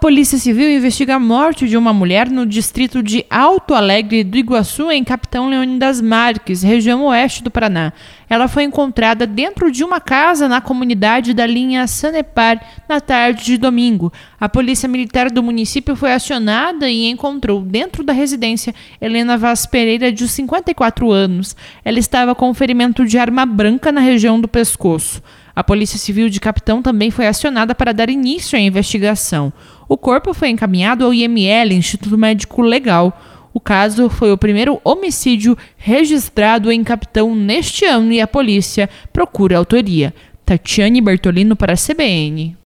Polícia Civil investiga a morte de uma mulher no distrito de Alto Alegre do Iguaçu, em Capitão Leônidas Marques, região oeste do Paraná. Ela foi encontrada dentro de uma casa na comunidade da linha Sanepar na tarde de domingo. A Polícia Militar do município foi acionada e encontrou dentro da residência Helena Vaz Pereira, de 54 anos. Ela estava com ferimento de arma branca na região do pescoço. A Polícia Civil de Capitão também foi acionada para dar início à investigação. O corpo foi encaminhado ao IML, Instituto Médico Legal. O caso foi o primeiro homicídio registrado em Capitão neste ano e a polícia procura a autoria. Tatiane Bertolino para a CBN.